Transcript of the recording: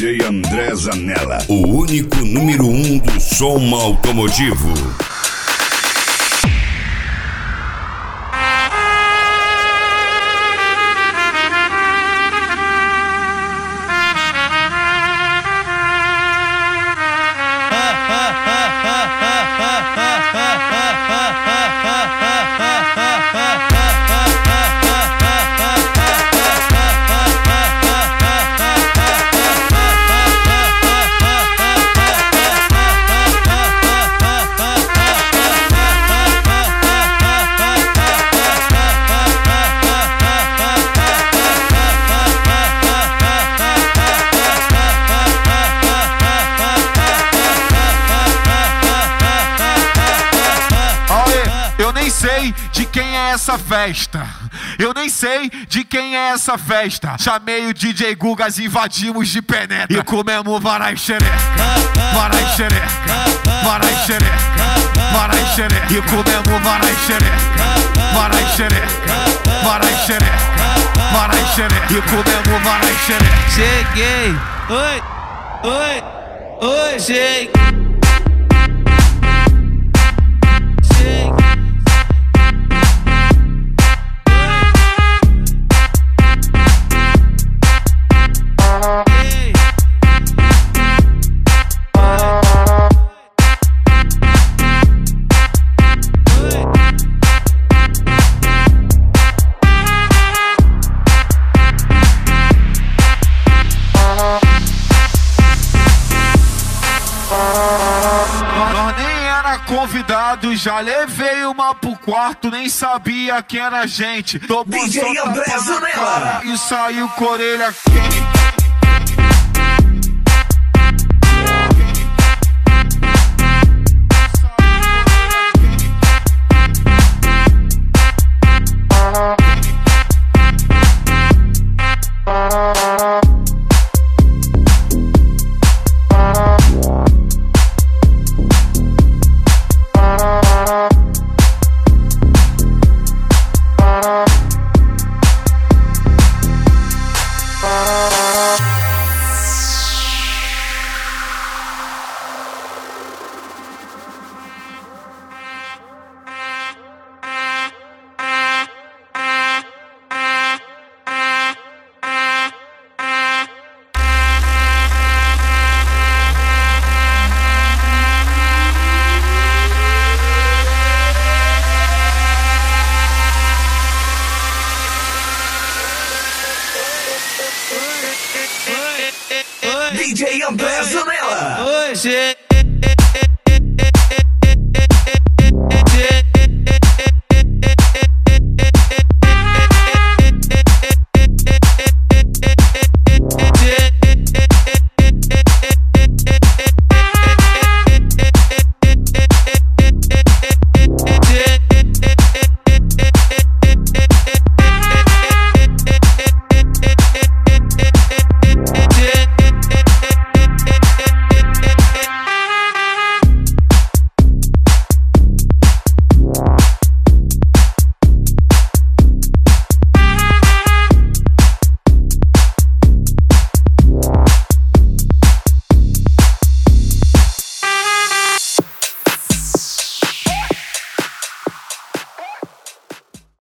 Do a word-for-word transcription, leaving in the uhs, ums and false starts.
J André Zanella, o único número um do som automotivo. Eu nem sei de quem é essa festa. Eu nem sei de quem é essa festa. Chamei o D J Gugas, invadimos de penetra e comemos varai xereca, varai xereca, varai xereca, varai xereca. E comemos varai xereca, varai xereca, varai xereca, varai xereca. E comemos varai xereca. Cheguei, oi, oi, oi, cheguei. Nós nem era convidado, já levei uma pro quarto, nem sabia quem era a gente. Tô D J André Zanella e saiu com a orelha quente. D J André Zanella. Hoje